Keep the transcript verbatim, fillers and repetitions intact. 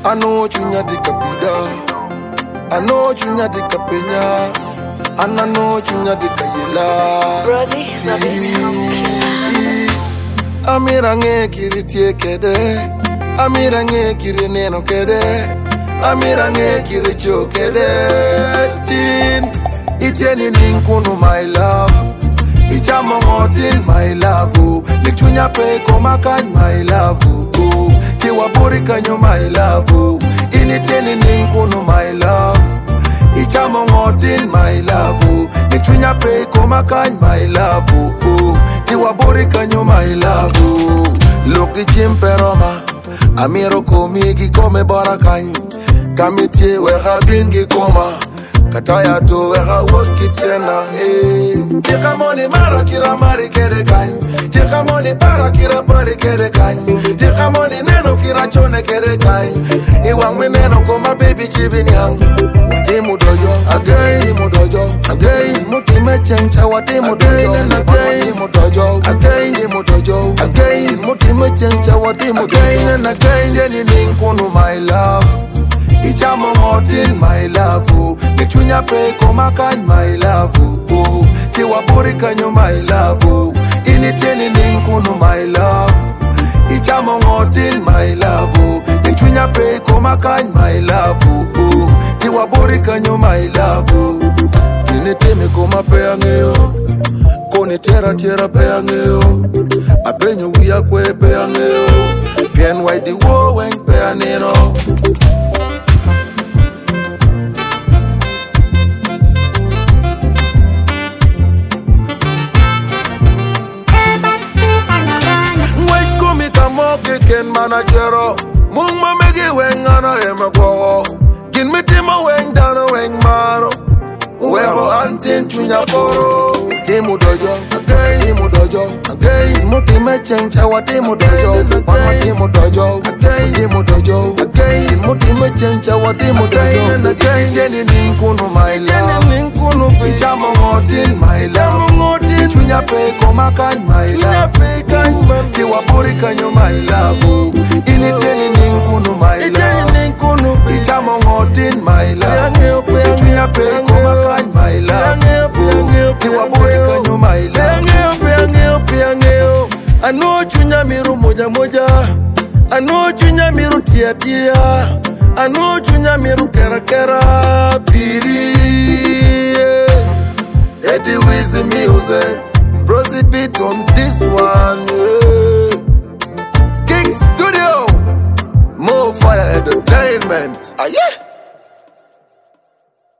I know chunya di kapida, I know chunya di kapenya, and I know chunya di kayela. Rosie, love it. Amirange kiri tie kede, amirange kiri neno kede, amirange kiri cho kede. Tin, itieni ninkunu my love, ichamo ngotin my love. Nichunya pe komakan my love. Tiwa buri kanyo my love. Initieni ninkunu my love, ichamo ngotin my love. Nichunya pe komakan my love. Tiwa buri kanyo my love. Loki chimperoma, amiro komigi kome barakanyo. Kamitie weha bingi koma, kataya to weha woki tena. Tika moni mara kira mari kere kanyo, tika moni para kira pari kere kanyo, tika moni neno kira chone kere kanyo. Iwangwe neno koma baby chibini yangu. Timu dojo, again, timu dojo, again. Muti mechencha wa timu dojo, again, timu dojo, again, timu dojo, again. Muti mechencha wa timu dojo, again and again. Jeni ninkunu my love, ichamo ngotin my love. Nichunya pe komakan my love. Tiwa buri kanyo my love. Initieni ninkunu my love, ichamo ngotin my love. Nichunya pe komakan my love. Tiwa buri kanyo my love. Initemi koma pe angeo, koni tera tera pe angeo. Abenyo wia kwe pe angeo, bien wai di wo weng pe anero. Ken manajero, mung mamegi weng ana emagwo. Kin mitima weng dano weng maro. Weho antin chunya poro. Timu dojo, again, timu dojo, again. Muti mechencha wa timu dojo, mama timu dojo, again, timu dojo, again. Muti mechencha wa timu dojo, and again. Jeni ninkunu my love, ninkunu pichamo ngotin my love. Chunya pe komakan my love, tiwa buri kanyo my love. Initeni ninkunu my love, pichamo ngotin my love. Chunya pe komakan my love, tiwa buri kanyo my love. I know chunya miru moja moja, I know chunya miru tia tia, I know chunya miru kera kera piri. Eddie with the music, Rosie beat on this one, yeah. King Studio, more fire entertainment. Ah, yeah.